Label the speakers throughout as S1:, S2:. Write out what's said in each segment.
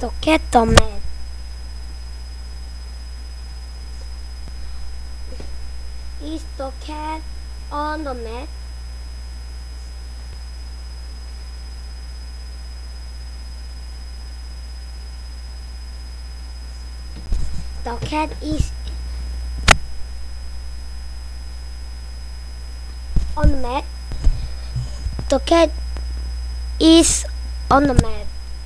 S1: the cat the mat? Is the cat on the mat? The cat is on the mat. The cat is on the mat.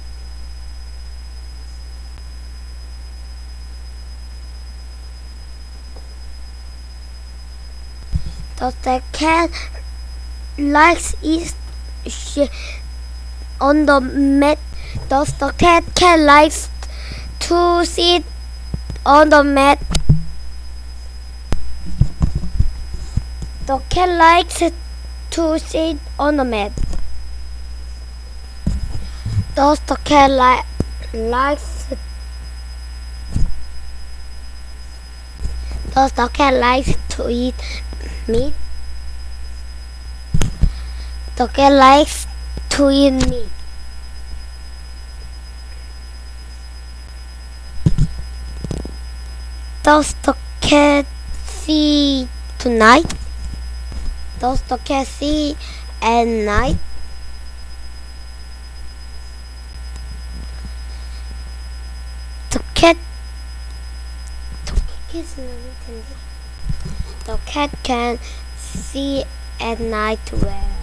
S1: Does the cat likes it on the mat? Does the cat likes to sit on the mat? The cat likes to sit on the mat. Does the cat likes Does the cat likes to eat meat? The cat likes to eat meat. Does the cat see tonight? Does the cat see at night? The cat The cat can see at night well.